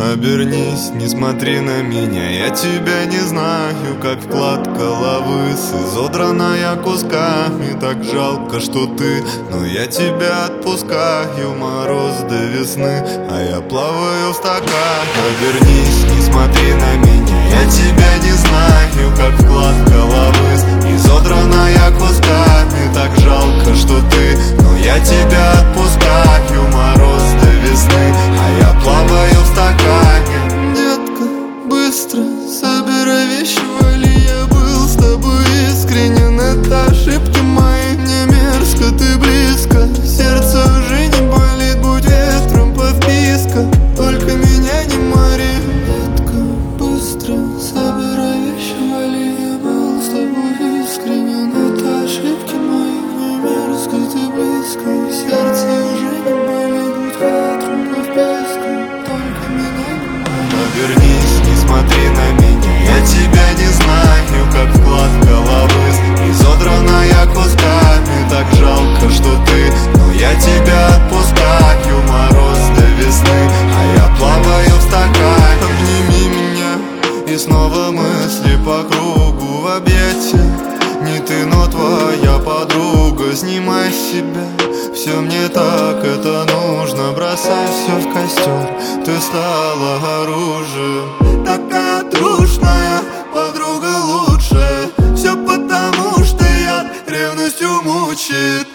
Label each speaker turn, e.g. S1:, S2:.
S1: Обернись, не смотри на меня, я тебя не знаю, как вкладка лавыс, изодранная кусками. Так жалко, что ты, но я тебя отпускаю. Мороз до весны, а я плаваю в стакане. Обернись, не смотри на меня, я тебя не знаю, как вкладка лавыс, изодранная кусками. Так жалко, что ты, но я тебя отпускаю. Мороз до весны, а я плаваю в стакане.
S2: Детка, быстро собирай вещи, вали. Я был с тобой искренен, это ошибки мои. Мне мерзко, ты близко, сердце уже не болит. Будь ветром по вписка, только меня не мори. Детка, быстро собирай вещи, вали. Я был с тобой искренен, это ошибки мои. Мне мерзко, ты близко, сердце уже не болит. Будь ветром по вписка, только меня не мори.
S1: Обернись, не смотри на меня, я тебя не знаю, как вкладка лавыс, изодранная кусками. Так жалко, что ты, но я тебя отпускаю. Мороз до весны, а я плаваю в стакане.
S2: Обними меня,
S1: И снова мысли по кругу в объятия. Не ты, но твоя подруга. Снимай с себя, все мне так это нужно. Бросай все в костер, ты стала оружием.
S2: такая трушная, подруга лучшая. Все потому, что я ревностью мучает.